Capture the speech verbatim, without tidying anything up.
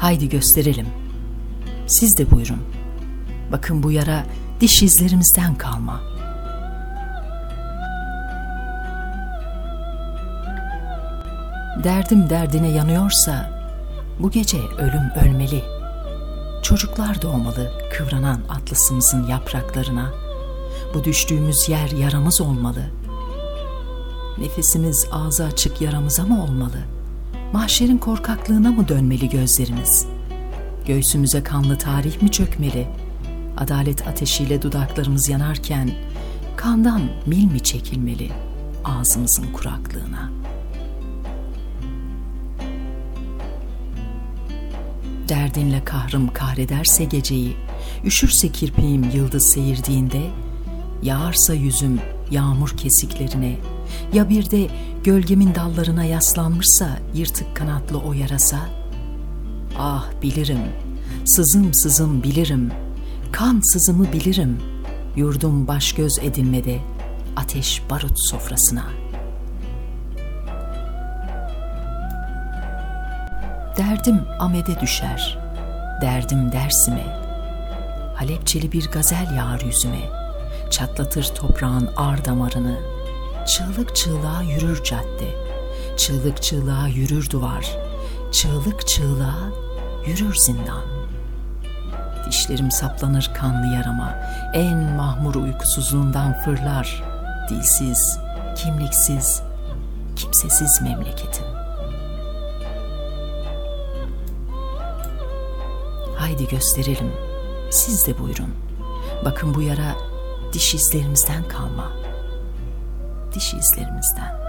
Haydi gösterelim. Siz de buyurun. Bakın bu yara diş izlerimizden kalma. Derdim derdine yanıyorsa bu gece ölüm ölmeli. Çocuklar doğmalı kıvranan atlasımızın yapraklarına. Bu düştüğümüz yer yaramız olmalı. Nefesimiz ağzı açık yaramıza mı olmalı? Mahşerin korkaklığına mı dönmeli gözlerimiz? Göğsümüze kanlı tarih mi çökmeli? Adalet ateşiyle dudaklarımız yanarken kandan mil mi çekilmeli ağzımızın kuraklığına? Derdinle kahrım kahrederse geceyi, üşürse kirpiğim yıldız seyirdiğinde, yağarsa yüzüm yağmur kesiklerine, ya bir de gölgemin dallarına yaslanmışsa yırtık kanatlı o yarasa, ah bilirim, sızım sızım bilirim, kan sızımı bilirim, yurdum baş göz edinmede, ateş barut sofrasına. Derdim Amed'e düşer, derdim Dersim'e, Halepçeli bir gazel yağar yüzüme, çatlatır toprağın ar damarını, çığlık çığlığa yürür cadde, çığlık çığlığa yürür duvar, çığlık çığlığa yürür zindan. Dişlerim saplanır kanlı yarama, en mahmur uykusuzluğundan fırlar, dilsiz, kimliksiz, kimsesiz memleketim. Haydi gösterelim, siz de buyurun. Bakın bu yara diş izlerimizden kalma. Diş izlerimizden.